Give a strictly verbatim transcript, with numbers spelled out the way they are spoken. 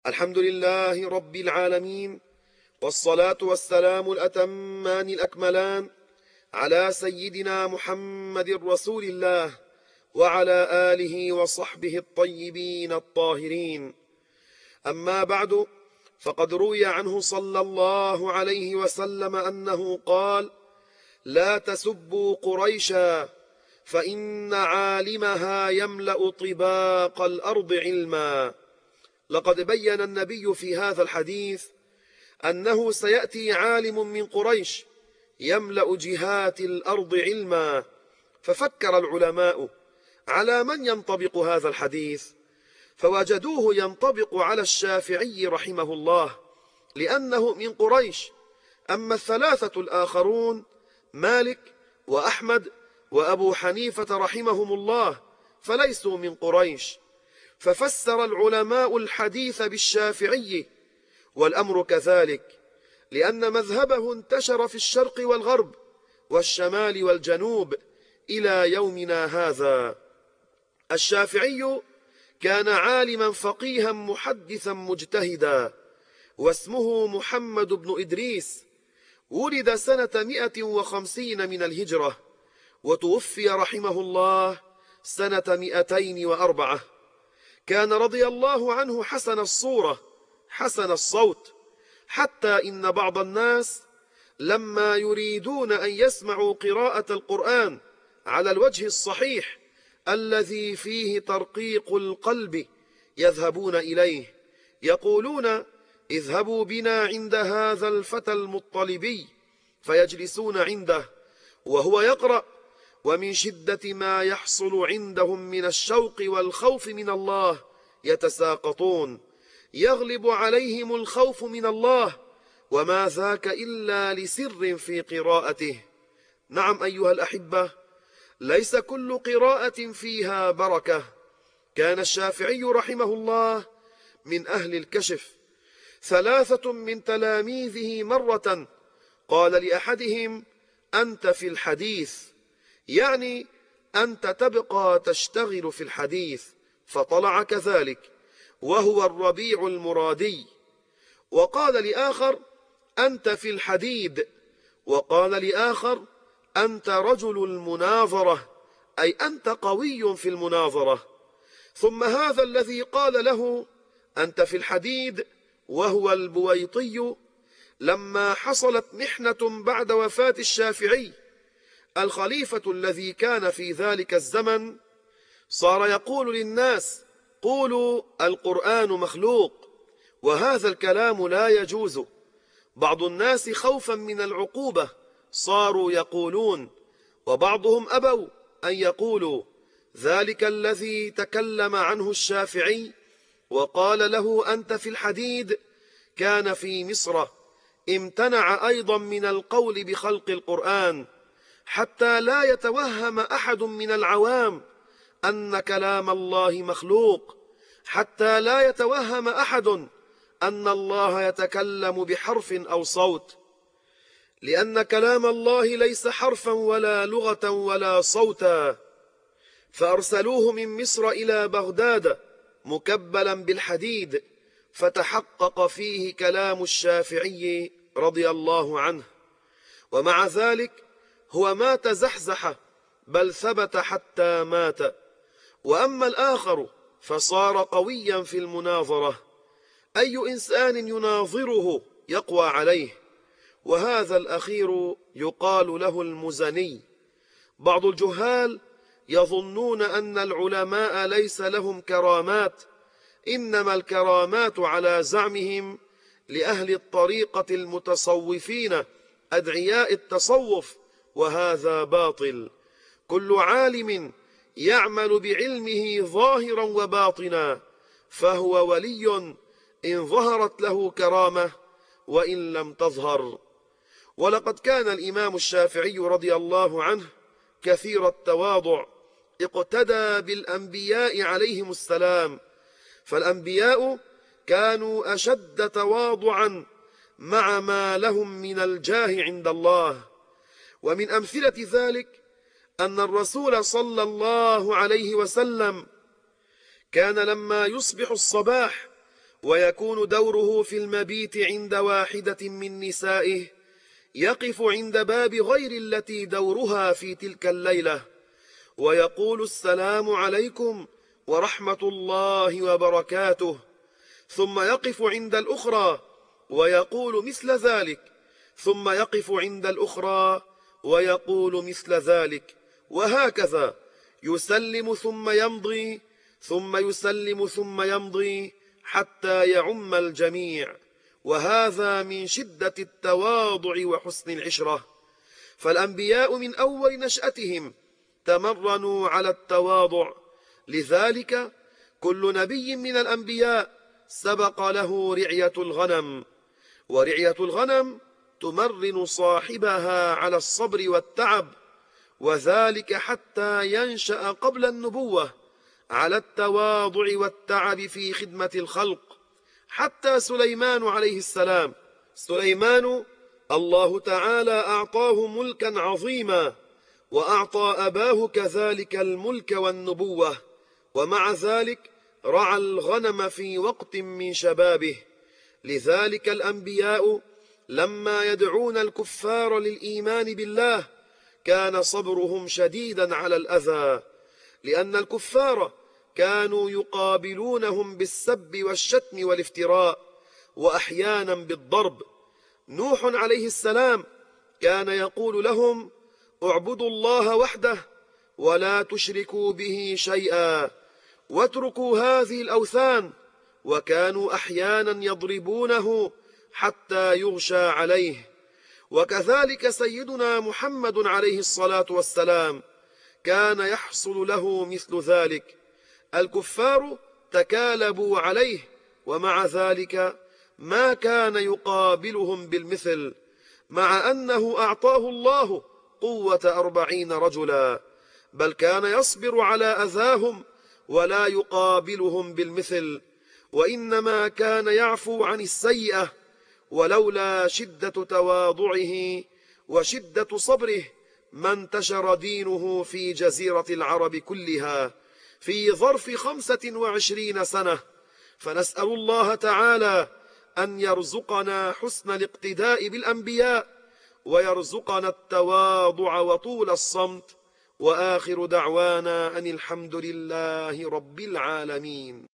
الحمد لله رب العالمين، والصلاة والسلام الأتمان الأكملان على سيدنا محمد رسول الله وعلى آله وصحبه الطيبين الطاهرين. أما بعد، فقد روي عنه صلى الله عليه وسلم أنه قال: لا تسبوا قريشا فإن عالمها يملأ طباق الأرض علما. لقد بين النبي في هذا الحديث أنه سيأتي عالم من قريش يملأ جهات الأرض علما، ففكر العلماء على من ينطبق هذا الحديث، فوجدوه ينطبق على الشافعي رحمه الله لأنه من قريش. أما الثلاثة الآخرون مالك وأحمد وأبو حنيفة رحمهم الله فليسوا من قريش، ففسر العلماء الحديث بالشافعي، والأمر كذلك لأن مذهبه انتشر في الشرق والغرب والشمال والجنوب إلى يومنا هذا. الشافعي كان عالما فقيها محدثا مجتهدا، واسمه محمد بن إدريس، ولد سنة مئة وخمسين من الهجرة، وتوفي رحمه الله سنة مئتين وأربعة. كان رضي الله عنه حسن الصورة حسن الصوت، حتى إن بعض الناس لما يريدون أن يسمعوا قراءة القرآن على الوجه الصحيح الذي فيه ترقيق القلب يذهبون إليه، يقولون: اذهبوا بنا عند هذا الفتى المطلبي، فيجلسون عنده وهو يقرأ، ومن شدة ما يحصل عندهم من الشوق والخوف من الله يتساقطون، يغلب عليهم الخوف من الله، وما ذاك إلا لسر في قراءته. نعم أيها الأحبة، ليس كل قراءة فيها بركة. كان الشافعي رحمه الله من أهل الكشف. ثلاثة من تلاميذه مرة قال لأحدهم: أنت في الحديث، يعني أنت تبقى تشتغل في الحديث، فطلع كذلك، وهو الربيع المرادي. وقال لآخر: أنت في الحديد، وقال لآخر: أنت رجل المناظرة، أي أنت قوي في المناظرة. ثم هذا الذي قال له أنت في الحديد وهو البويطي، لما حصلت محنة بعد وفاة الشافعي الخليفة الذي كان في ذلك الزمن، صار يقول للناس: قولوا القرآن مخلوق، وهذا الكلام لا يجوز. بعض الناس خوفا من العقوبة صاروا يقولون، وبعضهم أبوا أن يقولوا. ذلك الذي تكلم عنه الشافعي وقال له أنت في الحديد كان في مصر، امتنع أيضا من القول بخلق القرآن، حتى لا يتوهم أحد من العوام أن كلام الله مخلوق، حتى لا يتوهم أحد أن الله يتكلم بحرف أو صوت، لأن كلام الله ليس حرفا ولا لغة ولا صوتا. فأرسلوه من مصر إلى بغداد مكبلا بالحديد، فتحقق فيه كلام الشافعي رضي الله عنه، ومع ذلك هو ما تزحزح بل ثبت حتى مات. وأما الآخر فصار قويا في المناظرة، أي إنسان يناظره يقوى عليه، وهذا الأخير يقال له المزني. بعض الجهال يظنون أن العلماء ليس لهم كرامات، إنما الكرامات على زعمهم لأهل الطريقة المتصوفين أدعياء التصوف، وهذا باطل. كل عالم يعمل بعلمه ظاهرا وباطنا فهو ولي إن ظهرت له كرامة وإن لم تظهر. ولقد كان الإمام الشافعي رضي الله عنه كثير التواضع، اقتدى بالأنبياء عليهم السلام، فالأنبياء كانوا أشد تواضعا مع ما لهم من الجاه عند الله. ومن أمثلة ذلك أن الرسول صلى الله عليه وسلم كان لما يصبح الصباح ويكون دوره في المبيت عند واحدة من نسائه يقف عند باب غير التي دورها في تلك الليلة ويقول السلام عليكم ورحمة الله وبركاته، ثم يقف عند الأخرى ويقول مثل ذلك، ثم يقف عند الأخرى ويقول مثل ذلك، وهكذا يسلم ثم يمضي، ثم يسلم ثم يمضي حتى يعم الجميع. وهذا من شدة التواضع وحسن العشرة. فالأنبياء من أول نشأتهم تمرنوا على التواضع، لذلك كل نبي من الأنبياء سبق له رعية الغنم، ورعية الغنم تمرن صاحبها على الصبر والتعب، وذلك حتى ينشأ قبل النبوة على التواضع والتعب في خدمة الخلق. حتى سليمان عليه السلام، سليمان الله تعالى أعطاه ملكا عظيما، وأعطى أباه كذلك الملك والنبوة، ومع ذلك رعى الغنم في وقت من شبابه. لذلك الأنبياء لما يدعون الكفار للإيمان بالله كان صبرهم شديدا على الأذى، لأن الكفار كانوا يقابلونهم بالسب والشتم والافتراء، وأحيانا بالضرب. نوح عليه السلام كان يقول لهم: اعبدوا الله وحده ولا تشركوا به شيئا واتركوا هذه الأوثان، وكانوا أحيانا يضربونه حتى يغشى عليه. وكذلك سيدنا محمد عليه الصلاة والسلام كان يحصل له مثل ذلك. الكفار تكالبوا عليه، ومع ذلك ما كان يقابلهم بالمثل، مع أنه أعطاه الله قوة أربعين رجلا، بل كان يصبر على أذاهم ولا يقابلهم بالمثل، وإنما كان يعفو عن السيئة. ولولا شدة تواضعه وشدة صبره ما انتشر دينه في جزيرة العرب كلها في ظرف خمسة وعشرين سنة. فنسأل الله تعالى أن يرزقنا حسن الاقتداء بالأنبياء، ويرزقنا التواضع وطول الصمت. وآخر دعوانا أن الحمد لله رب العالمين.